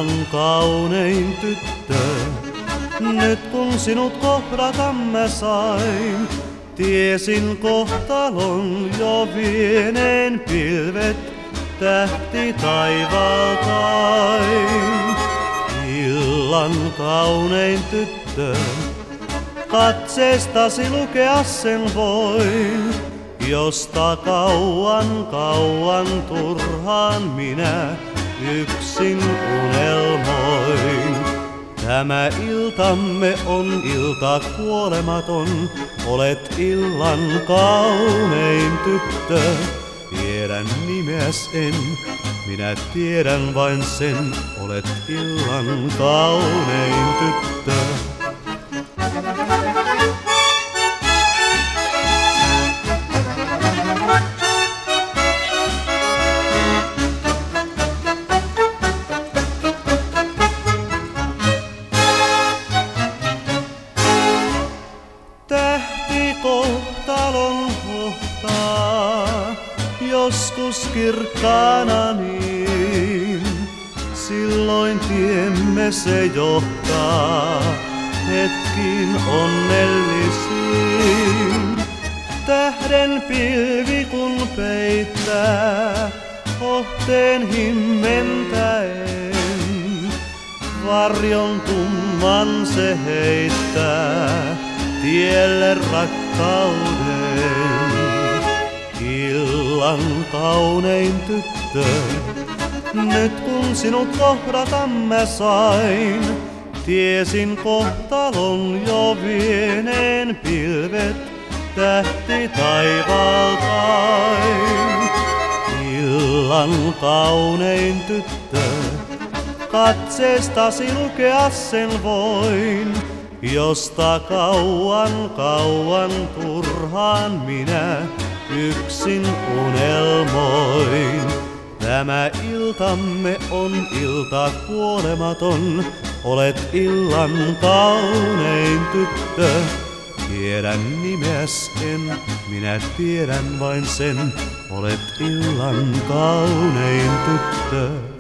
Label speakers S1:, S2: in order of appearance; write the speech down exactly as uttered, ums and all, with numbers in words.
S1: Illan kaunein tyttö, nyt kun sinut kohdata mä sain, tiesin kohtalon jo vieneen pilvet tähti taivaaltain. Illan kaunein tyttö, katseestasi lukea sen voin, josta kauan kauan turhaan minä yksin unelmoin. Tämä iltamme on ilta kuolematon, olet illan kaunein tyttö. Tiedän nimeäs en, minä tiedän vain sen, olet illan kaunein tyttö. Tähti kohtalon hohtaa, joskus kirkkaana niin, silloin tiemme se johtaa hetkiin onnellisiin. Tähden pilvi kun peittää hohteen himmentäen, varjon tumman se heittää tielle rakkauden. Illan kaunein tyttö, nyt kun sinut kohdata mä sain, tiesin kohtalon jo vieneen pilvet tähti taivaaltain. Illan kaunein tyttö, katseestasi lukea sen voin, josta kauan kauan turhaan minä yksin unelmoin. Tämä iltamme on ilta kuolematon, olet illan kaunein tyttö. Tiedän nimeäs en, minä tiedän vain sen, olet illan kaunein tyttö.